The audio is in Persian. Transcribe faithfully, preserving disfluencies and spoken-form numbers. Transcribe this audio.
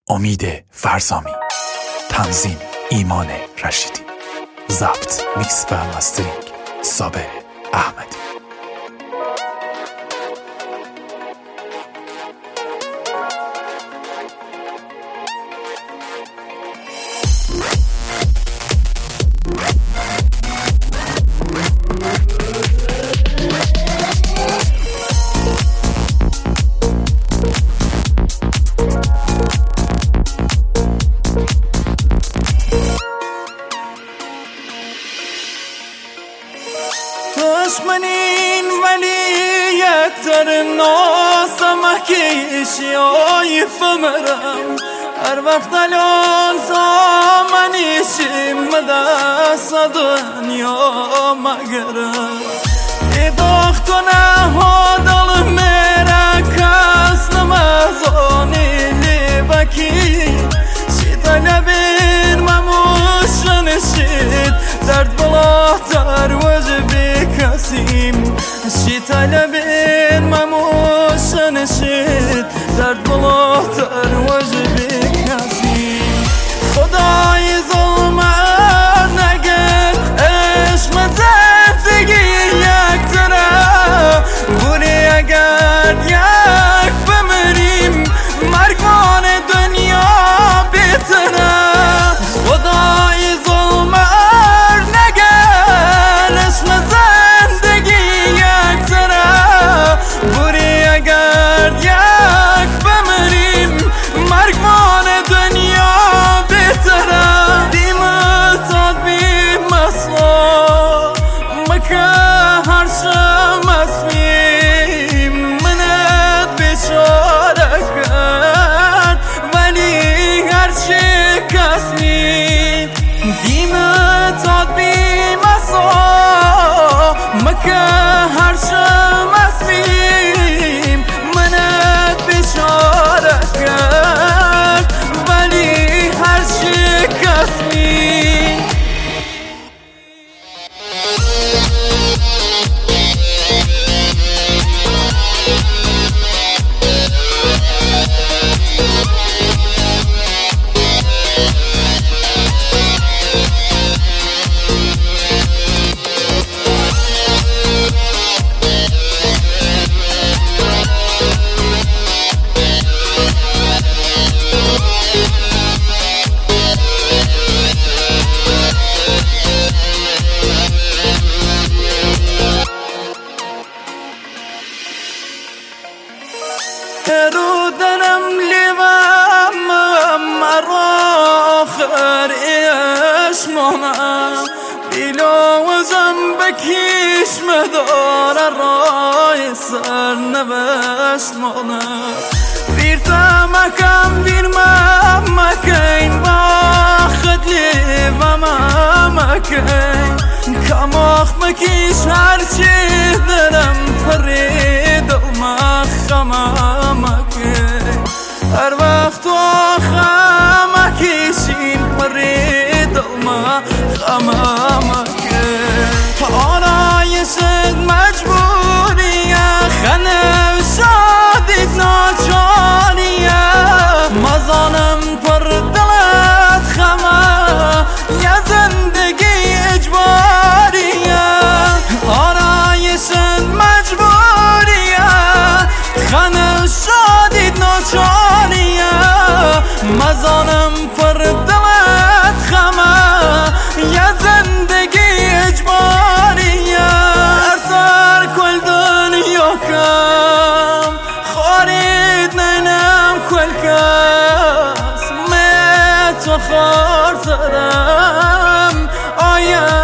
امید فرزامی، تنظیم ایمان رشیدی، ضبط میکس و مسترینگ صابر احمدی. دشمنین ولی یکتر ناسمه کشی آی بمرم هر وقت الان زمانیشیم دست دنیا مگرم ای دختونه ها دل میره کس نمزانی لیبکی شید لبین مموشن شید درد بلاتر وجبی کسیم شید لبین مموشن شید درد بلاتر وجبی کسیم خدای ظلمت نگرد عشق زندگی یک طرف بوری اگر یک بمریم مرگان دنیا بیتره خدای ظلمت نگرد عشق زندگی یک طرف بوری اگر یک بمریم مرگان دنیا بیتره دیمتاد بیم اصلا مکه هر شم اسمیم منت بیچاره کرد ولی هر چی کسمی دیمتاد بیم اصلا مکه هر شم اسمیم منت بیچاره کرد ولی هر چی کسمی رو درم لیوام مرا آخر ایش مانم بیلو وزم بکیش مدار رای سر نوشت مانم بیر تمکم بیر ممکین باخد لیوام ممکین کماخ مکیش هرچی درم پرید مخمم هر وقت و خمه کشین پرید ما خمم آرایشت مجبوریه خنه و شادید ناچاریه مزانم پر دلت خمه یه زندگی اجباریه آرایشت مجبوریه خنه و شادید ناچاریه مزانم پر دلت خمه یه زندگی اجباریه در سر کل دنیا کم خارید نینم کل کس می تو خار سرم آیم